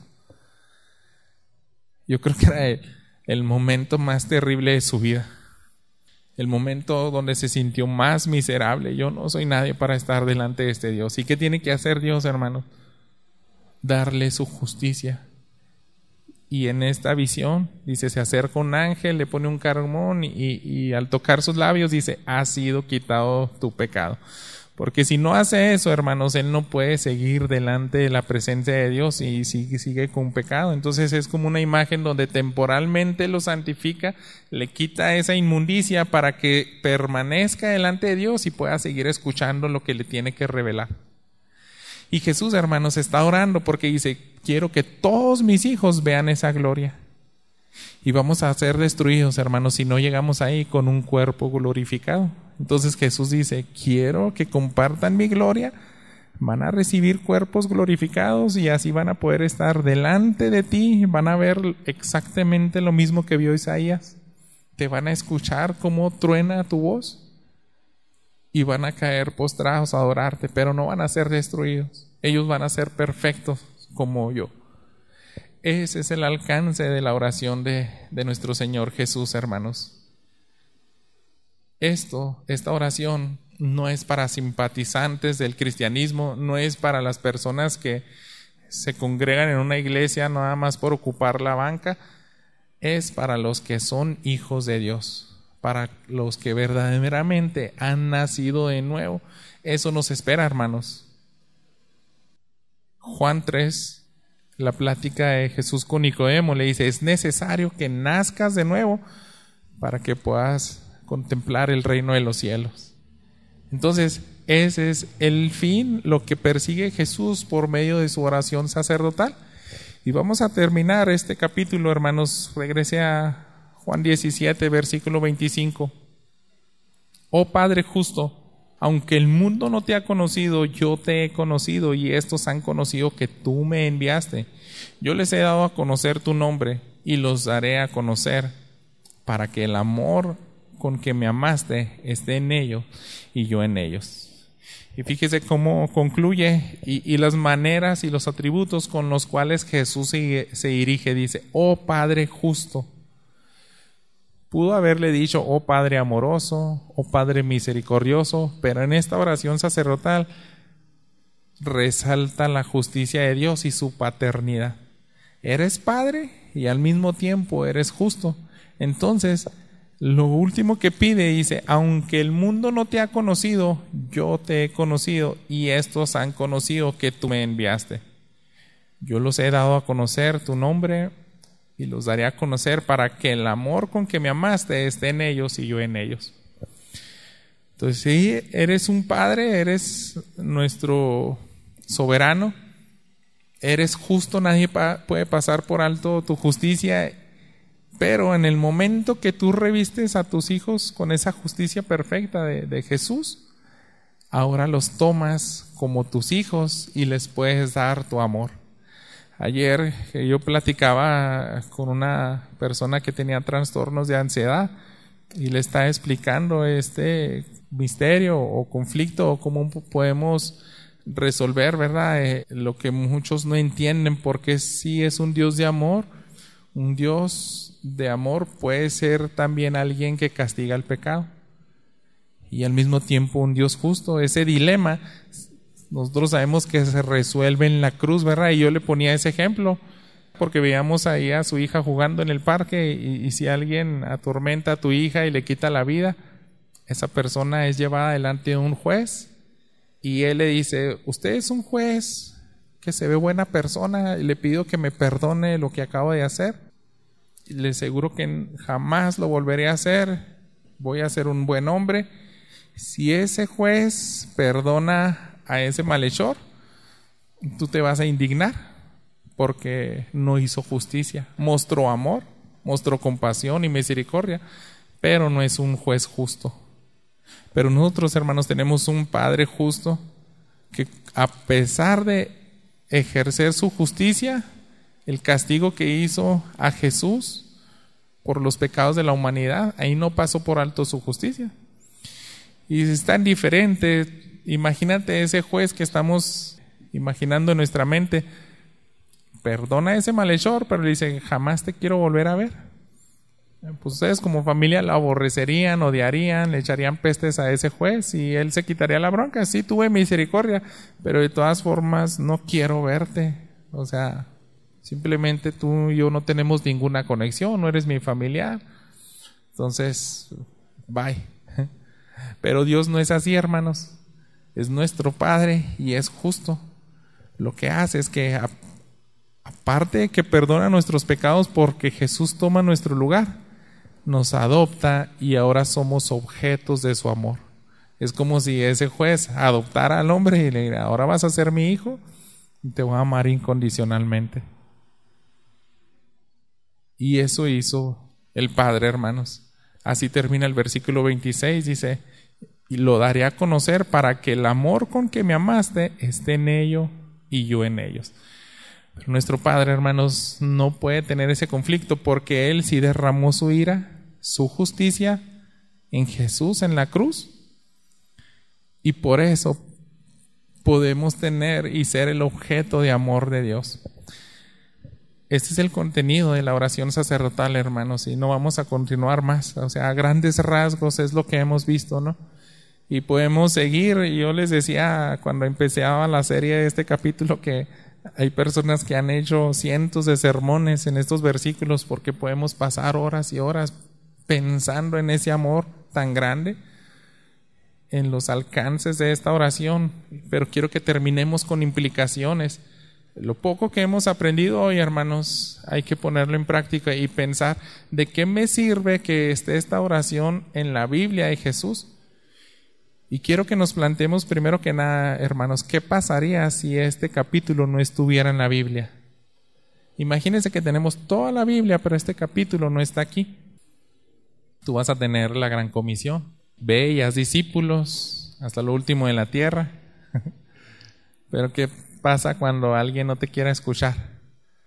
Yo creo que era el, el momento más terrible de su vida, el momento donde se sintió más miserable. Yo no soy nadie para estar delante de este Dios. ¿Y qué tiene que hacer Dios, hermanos? Darle su justicia. Y en esta visión, dice, se acerca un ángel, le pone un carbón y, y al tocar sus labios dice: ha sido quitado tu pecado. Porque si no hace eso, hermanos, él no puede seguir delante de la presencia de Dios y sigue, sigue con pecado. Entonces es como una imagen donde temporalmente lo santifica, le quita esa inmundicia para que permanezca delante de Dios y pueda seguir escuchando lo que le tiene que revelar. Y Jesús, hermanos, está orando porque dice: quiero que todos mis hijos vean esa gloria. Y vamos a ser destruidos, hermanos, si no llegamos ahí con un cuerpo glorificado. Entonces Jesús dice: quiero que compartan mi gloria, van a recibir cuerpos glorificados y así van a poder estar delante de ti, van a ver exactamente lo mismo que vio Isaías. Te van a escuchar cómo truena tu voz y van a caer postrados a adorarte, pero no van a ser destruidos. Ellos van a ser perfectos como yo. Ese es el alcance de la oración de, de nuestro Señor Jesús, hermanos. Esto, esta oración no es para simpatizantes del cristianismo, no es para las personas que se congregan en una iglesia nada más por ocupar la banca, es para los que son hijos de Dios, para los que verdaderamente han nacido de nuevo. Eso nos espera, hermanos. Juan tres, la plática de Jesús con Nicodemo, le dice: es necesario que nazcas de nuevo para que puedas contemplar el reino de los cielos. Entonces, ese es el fin, lo que persigue Jesús por medio de su oración sacerdotal. Y vamos a terminar este capítulo, hermanos. Regrese a Juan diecisiete, versículo veinticinco. Oh Padre justo, aunque el mundo no te ha conocido, yo te he conocido, y estos han conocido que tú me enviaste. Yo les he dado a conocer tu nombre, y los daré a conocer, para que el amor con que me amaste esté en ellos, y yo en ellos. Y fíjese cómo concluye, y, y las maneras y los atributos con los cuales Jesús se, se dirige. Dice, oh Padre justo. Pudo haberle dicho, oh Padre amoroso, oh Padre misericordioso, pero en esta oración sacerdotal resalta la justicia de Dios y su paternidad. Eres Padre y al mismo tiempo eres justo. Entonces, lo último que pide, dice, aunque el mundo no te ha conocido, yo te he conocido, y estos han conocido que tú me enviaste. Yo los he dado a conocer tu nombre, y los daré a conocer para que el amor con que me amaste esté en ellos y yo en ellos. Entonces, sí, eres un Padre, eres nuestro soberano, eres justo, nadie pa- puede pasar por alto tu justicia, pero en el momento que tú revistes a tus hijos con esa justicia perfecta de, de Jesús, ahora los tomas como tus hijos y les puedes dar tu amor. Ayer yo platicaba con una persona que tenía trastornos de ansiedad y le estaba explicando este misterio o conflicto o cómo podemos resolver, ¿verdad? Eh, lo que muchos no entienden, porque sí es un Dios de amor. Un Dios de amor puede ser también alguien que castiga el pecado y al mismo tiempo un Dios justo. Ese dilema nosotros sabemos que se resuelve en la cruz, ¿verdad? Y yo le ponía ese ejemplo porque veíamos ahí a su hija jugando en el parque y, y si alguien atormenta a tu hija y le quita la vida, esa persona es llevada delante de un juez y él le dice, usted es un juez que se ve buena persona y le pido que me perdone lo que acabo de hacer. Y le aseguro que jamás lo volveré a hacer, voy a ser un buen hombre. Si ese juez perdona a ese malhechor, tú te vas a indignar porque no hizo justicia, mostró amor, mostró compasión y misericordia, pero no es un juez justo. Pero nosotros, hermanos, tenemos un Padre justo que a pesar de ejercer su justicia, el castigo que hizo a Jesús por los pecados de la humanidad, ahí no pasó por alto su justicia. Y es tan diferente. Imagínate ese juez que estamos imaginando en nuestra mente, perdona a ese malhechor, pero le dice, jamás te quiero volver a ver. Pues ustedes como familia lo aborrecerían, odiarían, le echarían pestes a ese juez y él se quitaría la bronca. Sí, tuve misericordia, pero de todas formas no quiero verte. O sea, simplemente tú y yo no tenemos ninguna conexión, no eres mi familiar. Entonces, bye. Pero Dios no es así, hermanos. Es nuestro Padre y es justo. Lo que hace es que, a, aparte de que perdona nuestros pecados porque Jesús toma nuestro lugar, nos adopta y ahora somos objetos de su amor. Es como si ese juez adoptara al hombre y le dijera, ahora vas a ser mi hijo y te voy a amar incondicionalmente. Y eso hizo el Padre, hermanos. Así termina el versículo veintiséis, dice, y lo daré a conocer para que el amor con que me amaste esté en ellos y yo en ellos. Pero nuestro Padre, hermanos, no puede tener ese conflicto porque Él sí derramó su ira, su justicia en Jesús, en la cruz. Y por eso podemos tener y ser el objeto de amor de Dios. Este es el contenido de la oración sacerdotal, hermanos, y no vamos a continuar más. O sea, a grandes rasgos es lo que hemos visto, ¿no? Y podemos seguir. Yo les decía cuando empezaba la serie de este capítulo que hay personas que han hecho cientos de sermones en estos versículos porque podemos pasar horas y horas pensando en ese amor tan grande, en los alcances de esta oración. Pero quiero que terminemos con implicaciones. Lo poco que hemos aprendido hoy, hermanos, hay que ponerlo en práctica y pensar, ¿de qué me sirve que esté esta oración en la Biblia de Jesús? Y quiero que nos planteemos primero que nada, hermanos, ¿qué pasaría si este capítulo no estuviera en la Biblia? Imagínense que tenemos toda la Biblia, pero este capítulo no está aquí. Tú vas a tener la gran comisión. Ve y haz discípulos hasta lo último de la tierra. Pero ¿qué pasa cuando alguien no te quiera escuchar?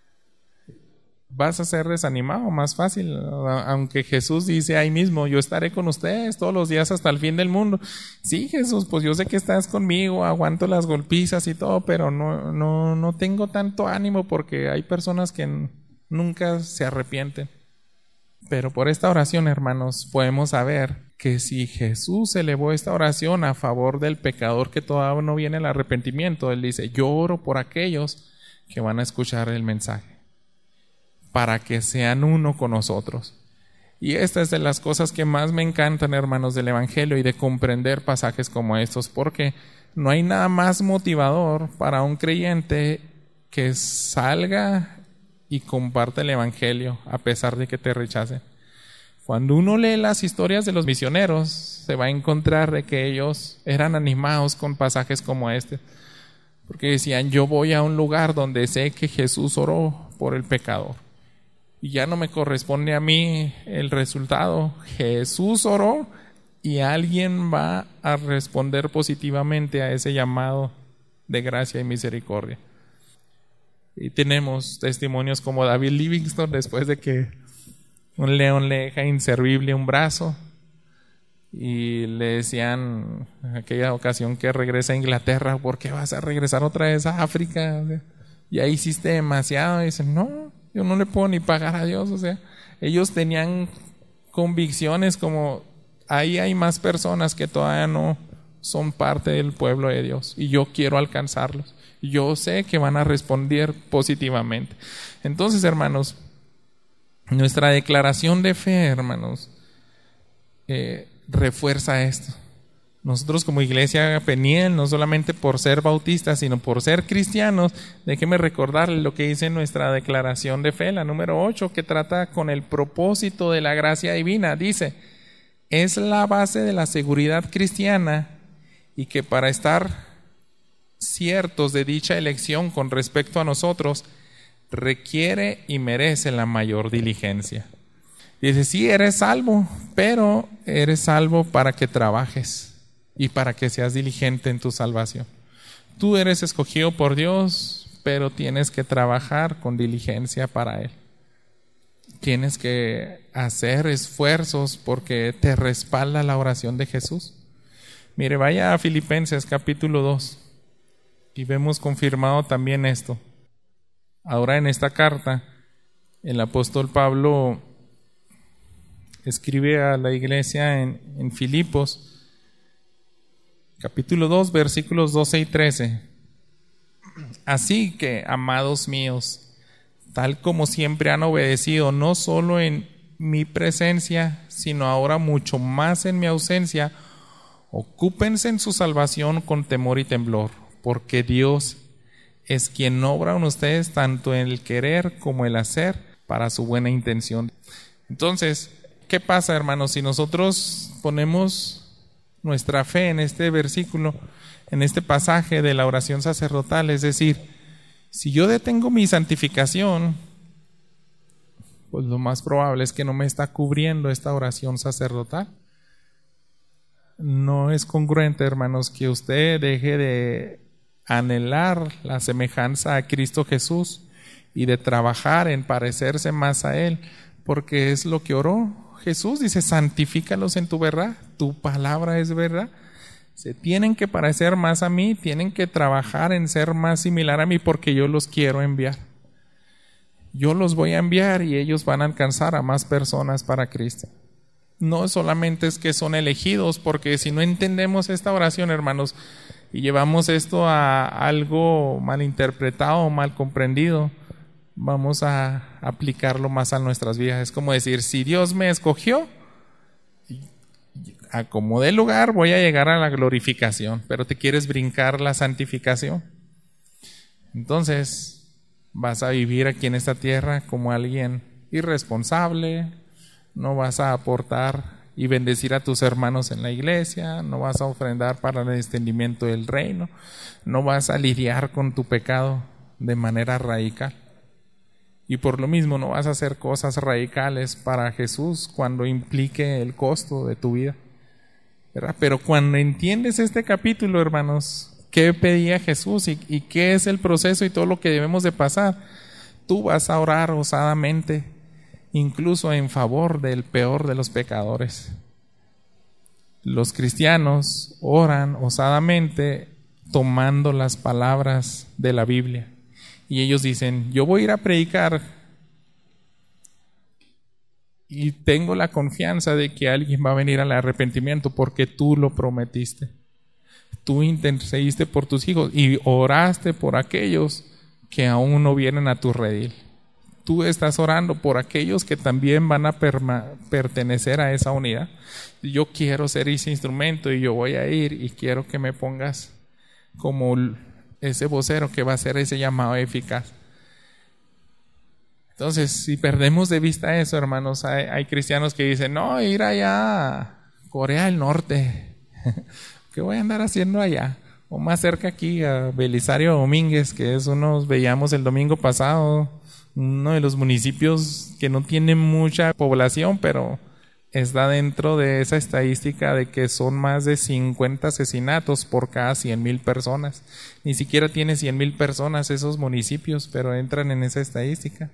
Vas a ser desanimado más fácil, aunque Jesús dice ahí mismo, yo estaré con ustedes todos los días hasta el fin del mundo. Sí, Jesús, pues yo sé que estás conmigo, aguanto las golpizas y todo, pero no, no, no tengo tanto ánimo porque hay personas que nunca se arrepienten. Pero por esta oración, hermanos, podemos saber que si Jesús elevó esta oración a favor del pecador que todavía no viene el arrepentimiento, Él dice, yo oro por aquellos que van a escuchar el mensaje, para que sean uno con nosotros. Y esta es de las cosas que más me encantan, hermanos, del Evangelio y de comprender pasajes como estos, porque no hay nada más motivador para un creyente que salga y comparte el Evangelio a pesar de que te rechacen. Cuando uno lee las historias de los misioneros, se va a encontrar de que ellos eran animados con pasajes como este, porque decían, yo voy a un lugar donde sé que Jesús oró por el pecador. Y ya no me corresponde a mí el resultado. Jesús oró y alguien va a responder positivamente a ese llamado de gracia y misericordia. Y tenemos testimonios como David Livingstone, después de que un león le deja inservible un brazo y le decían en aquella ocasión que regresa a Inglaterra, ¿por qué vas a regresar otra vez a África? Ya hiciste demasiado. Y dicen, no, yo no le puedo ni pagar a Dios. O sea, ellos tenían convicciones como, ahí hay más personas que todavía no son parte del pueblo de Dios y yo quiero alcanzarlos. Yo sé que van a responder positivamente. Entonces, hermanos, nuestra declaración de fe, hermanos, eh, refuerza esto. Nosotros como Iglesia Peniel, no solamente por ser bautistas, sino por ser cristianos, déjeme recordarles lo que dice nuestra declaración de fe, la número ocho, que trata con el propósito de la gracia divina. Dice, es la base de la seguridad cristiana y que para estar ciertos de dicha elección con respecto a nosotros, requiere y merece la mayor diligencia. Dice, sí, eres salvo, pero eres salvo para que trabajes y para que seas diligente en tu salvación. Tú eres escogido por Dios, pero tienes que trabajar con diligencia para Él. Tienes que hacer esfuerzos porque te respalda la oración de Jesús. Mire, vaya a Filipenses capítulo dos y vemos confirmado también esto. Ahora en esta carta, el apóstol Pablo escribe a la iglesia en, en Filipos, capítulo dos, versículos doce y trece. Así que, amados míos, tal como siempre han obedecido, no solo en mi presencia, sino ahora mucho más en mi ausencia, ocúpense en su salvación con temor y temblor, porque Dios es quien obra en ustedes tanto en el querer como el hacer para su buena intención. Entonces, ¿qué pasa, hermanos? Si nosotros ponemos nuestra fe en este versículo, en este pasaje de la oración sacerdotal, es decir, si yo detengo mi santificación, pues lo más probable es que no me está cubriendo esta oración sacerdotal. No es congruente, hermanos, que usted deje de anhelar la semejanza a Cristo Jesús y de trabajar en parecerse más a Él, porque es lo que oró Jesús. Dice, santifícalos en tu verdad, tu palabra es verdad. Se tienen que parecer más a mí, tienen que trabajar en ser más similar a mí, porque yo los quiero enviar. Yo los voy a enviar y ellos van a alcanzar a más personas para Cristo. No solamente es que son elegidos, porque si no entendemos esta oración, hermanos, y llevamos esto a algo malinterpretado o mal comprendido, vamos a aplicarlo más a nuestras vidas. Es como decir, si Dios me escogió, a como dé lugar voy a llegar a la glorificación, pero te quieres brincar la santificación. Entonces, Vas a vivir aquí en esta tierra como alguien irresponsable, no vas a aportar y bendecir a tus hermanos en la iglesia, no vas a ofrendar para el extendimiento del reino, no vas a lidiar con tu pecado de manera radical. Y por lo mismo no vas a hacer cosas radicales para Jesús cuando implique el costo de tu vida, ¿verdad? Pero cuando entiendes este capítulo, hermanos, qué pedía Jesús y, y qué es el proceso y todo lo que debemos de pasar, tú vas a orar osadamente, incluso en favor del peor de los pecadores. Los cristianos oran osadamente tomando las palabras de la Biblia. Y ellos dicen, yo voy a ir a predicar y tengo la confianza de que alguien va a venir al arrepentimiento porque tú lo prometiste. Tú intercediste por tus hijos y oraste por aquellos que aún no vienen a tu redil. Tú estás orando por aquellos que también van a perma- pertenecer a esa unidad. Yo quiero ser ese instrumento y yo voy a ir y quiero que me pongas como ese vocero que va a hacer ese llamado eficaz. Entonces, si perdemos de vista eso, hermanos, hay, hay cristianos que dicen, no, ir allá a Corea del Norte, ¿qué voy a andar haciendo allá? O más cerca aquí a Belisario Domínguez, que es uno, veíamos el domingo pasado, uno de los municipios que no tiene mucha población, pero está dentro de esa estadística de que son más de cincuenta asesinatos por cada cien mil personas. Ni siquiera tiene cien mil personas esos municipios, pero entran en esa estadística.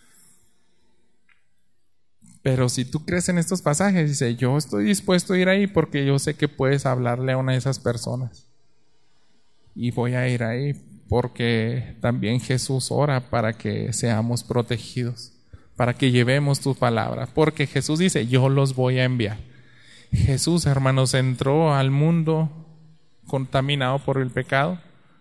Pero si tú crees en estos pasajes, dice, yo estoy dispuesto a ir ahí porque yo sé que puedes hablarle a una de esas personas. Y voy a ir ahí porque también Jesús ora para que seamos protegidos, para que llevemos tu palabra, porque Jesús dice, yo los voy a enviar. Jesús, hermanos, entró al mundo contaminado por el pecado.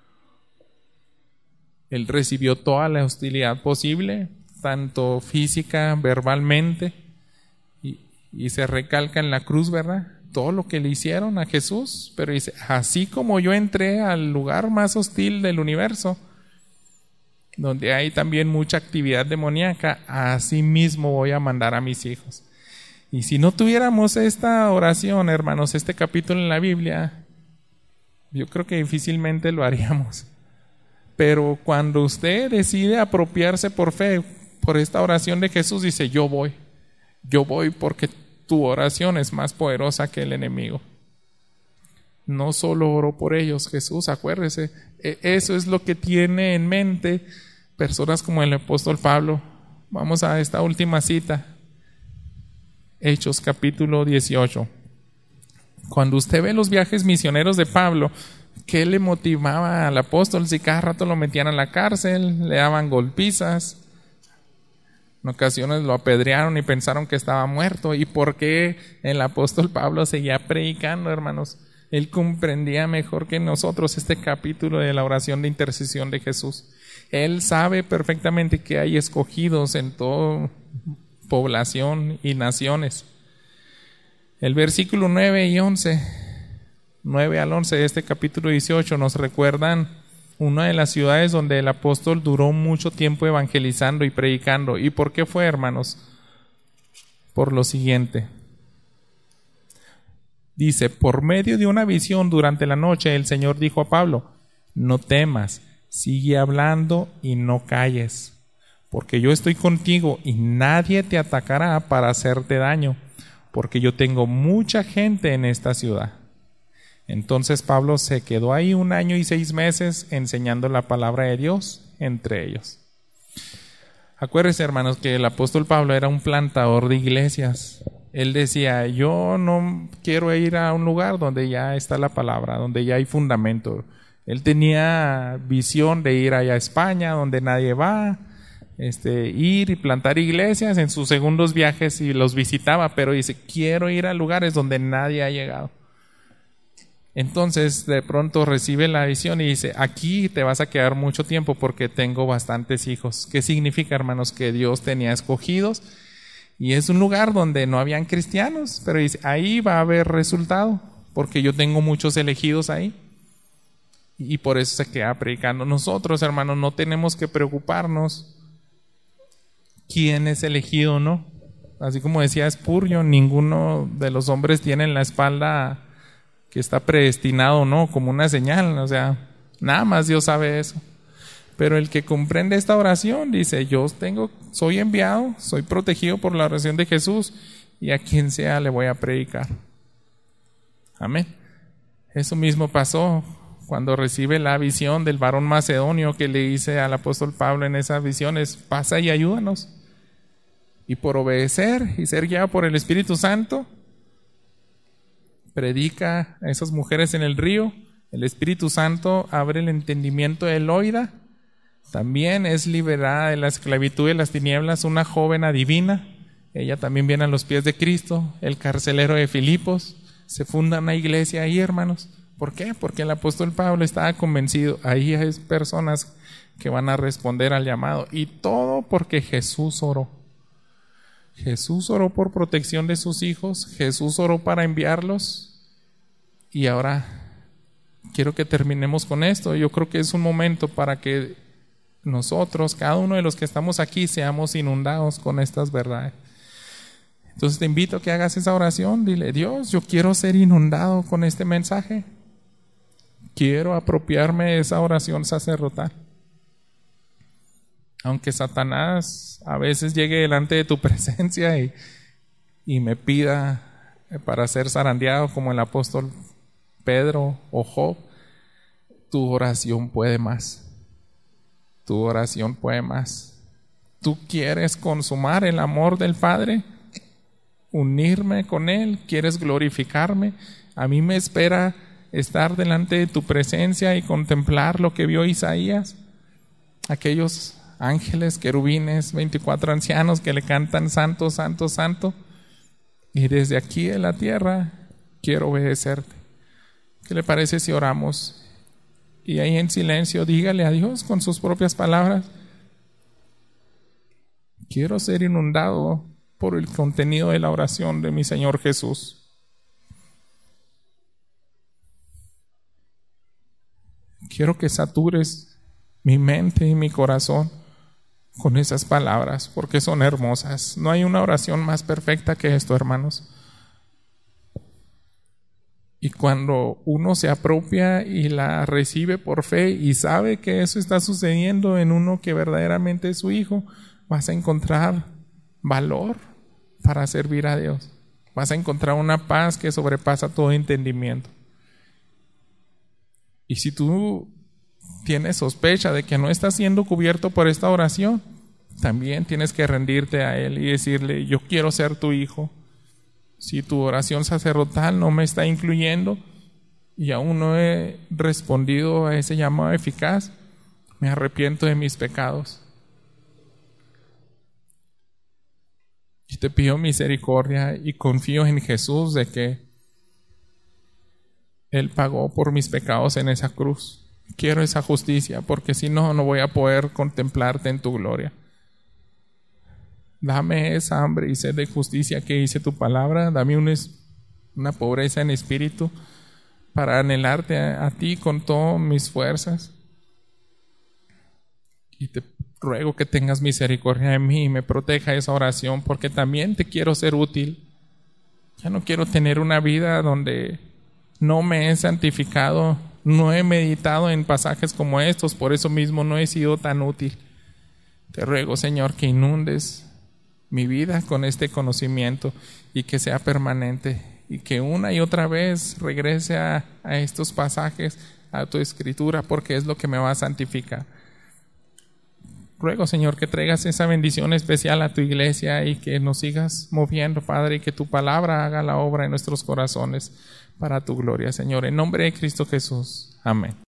Él recibió toda la hostilidad posible, tanto física, verbalmente, y, y se recalca en la cruz, ¿verdad? Todo lo que le hicieron a Jesús, pero dice, así como yo entré al lugar más hostil del universo, donde hay también mucha actividad demoníaca, así mismo voy a mandar a mis hijos. Y si no tuviéramos esta oración, hermanos, este capítulo en la Biblia, yo creo que difícilmente lo haríamos. Pero cuando usted decide apropiarse por fe, por esta oración de Jesús, dice, yo voy, yo voy porque tu oración es más poderosa que el enemigo. No solo oró por ellos, Jesús, acuérdese, eso es lo que tiene en mente personas como el apóstol Pablo. Vamos a esta última cita, Hechos capítulo dieciocho. Cuando usted ve los viajes misioneros de Pablo, ¿qué le motivaba al apóstol? Si cada rato lo metían a la cárcel, le daban golpizas, en ocasiones lo apedrearon y pensaron que estaba muerto. ¿Y por qué el apóstol Pablo seguía predicando, hermanos? Él comprendía mejor que nosotros este capítulo de la oración de intercesión de Jesús. Él sabe perfectamente que hay escogidos en toda población y naciones. El versículo nueve y once, nueve al once de este capítulo dieciocho nos recuerdan una de las ciudades donde el apóstol duró mucho tiempo evangelizando y predicando. ¿Y por qué fue, hermanos? Por lo siguiente. Dice, por medio de una visión durante la noche, el Señor dijo a Pablo, no temas, sigue hablando y no calles, porque yo estoy contigo y nadie te atacará para hacerte daño, porque yo tengo mucha gente en esta ciudad. Entonces Pablo se quedó ahí un año y seis meses enseñando la palabra de Dios entre ellos. Acuérdense, hermanos, que el apóstol Pablo era un plantador de iglesias. Él decía, yo no quiero ir a un lugar donde ya está la palabra, donde ya hay fundamento. Él tenía visión de ir allá a España, donde nadie va, este, ir y plantar iglesias. En sus segundos viajes y los visitaba, pero dice, quiero ir a lugares donde nadie ha llegado. Entonces de pronto recibe la visión y dice, aquí te vas a quedar mucho tiempo porque tengo bastantes hijos. ¿Qué significa, hermanos? Que Dios tenía escogidos y es un lugar donde no habían cristianos, pero dice, ahí va a haber resultado porque yo tengo muchos elegidos ahí. y por eso se queda predicando. Nosotros, hermanos, no tenemos que preocuparnos quién es elegido o no. Así como decía Spurgeon, ninguno de los hombres tiene en la espalda que está predestinado o no, como una señal. O sea, nada más Dios sabe eso. Pero el que comprende esta oración dice, yo tengo, soy enviado, soy protegido por la oración de Jesús, y a quien sea le voy a predicar. Amén. Eso mismo pasó cuando recibe la visión del varón macedonio, que le dice al apóstol Pablo en esas visiones, pasa y ayúdanos. Y por obedecer y ser guiado por el Espíritu Santo, predica a esas mujeres en el río. El Espíritu Santo abre el entendimiento de Loida. También es liberada de la esclavitud de las tinieblas una joven adivina. Ella también viene a los pies de Cristo. El carcelero de Filipos. Se funda una iglesia ahí, hermanos. ¿Por qué? Porque el apóstol Pablo estaba convencido. Ahí hay personas que van a responder al llamado. Y todo porque Jesús oró. Jesús oró por protección de sus hijos. Jesús oró para enviarlos. Y ahora quiero que terminemos con esto. Yo creo que es un momento para que nosotros, cada uno de los que estamos aquí, seamos inundados con estas verdades. Entonces te invito a que hagas esa oración. Dile, Dios, yo quiero ser inundado con este mensaje. Quiero apropiarme de esa oración sacerdotal. Aunque Satanás a veces llegue delante de tu presencia y, y me pida para ser zarandeado como el apóstol Pedro o Job, tu oración puede más. Tu oración puede más. ¿Tú quieres consumar el amor del Padre? ¿Unirme con Él? ¿Quieres glorificarme? A mí me espera estar delante de tu presencia y contemplar lo que vio Isaías. Aquellos ángeles, querubines, veinticuatro ancianos que le cantan santo, santo, santo. Y desde aquí en la tierra quiero obedecerte. ¿Qué le parece si oramos? Y ahí en silencio dígale a Dios con sus propias palabras, quiero ser inundado por el contenido de la oración de mi Señor Jesús. Quiero que satures mi mente y mi corazón con esas palabras, porque son hermosas. No hay una oración más perfecta que esto, hermanos. Y cuando uno se apropia y la recibe por fe y sabe que eso está sucediendo en uno que verdaderamente es su hijo, vas a encontrar valor para servir a Dios. Vas a encontrar una paz que sobrepasa todo entendimiento. Y si tú tienes sospecha de que no estás siendo cubierto por esta oración, también tienes que rendirte a Él y decirle, yo quiero ser tu hijo. Si tu oración sacerdotal no me está incluyendo y aún no he respondido a ese llamado eficaz, me arrepiento de mis pecados. Y te pido misericordia y confío en Jesús de que Él pagó por mis pecados en esa cruz. Quiero esa justicia, porque si no, no voy a poder contemplarte en tu gloria. Dame esa hambre y sed de justicia que dice tu palabra. Dame una, una pobreza en espíritu para anhelarte a, a ti con todas mis fuerzas. Y te ruego que tengas misericordia de mí y me proteja esa oración, porque también te quiero ser útil. Ya no quiero tener una vida donde no me he santificado, no he meditado en pasajes como estos, por eso mismo no he sido tan útil. Te ruego, Señor, que inundes mi vida con este conocimiento y que sea permanente y que una y otra vez regrese a, a estos pasajes, a tu escritura, porque es lo que me va a santificar. Ruego, Señor, que traigas esa bendición especial a tu iglesia y que nos sigas moviendo, Padre, y que tu palabra haga la obra en nuestros corazones para tu gloria, Señor. En nombre de Cristo Jesús. Amén.